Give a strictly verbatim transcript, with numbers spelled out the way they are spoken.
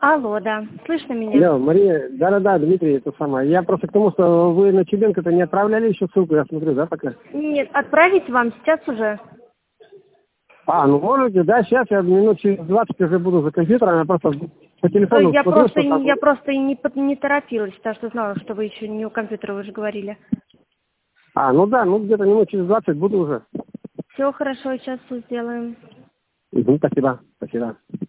Алло, да. Слышно меня? Алло, Мария, да-да-да, Дмитрий, это самое. Я просто к тому, что вы на Чебенко-то не отправляли еще ссылку, я смотрю, да, пока? Нет, отправить вам сейчас уже. А, ну можете, да, сейчас я минут через двадцать уже буду за компьютером, я просто по телефону Я смотрю, просто, что там... я просто и не, по- не торопилась, потому что знала, что вы еще не у компьютера, вы же говорили. А, ну да, ну где-то минут через двадцать буду уже. Все хорошо, сейчас все сделаем. Угу, спасибо, спасибо.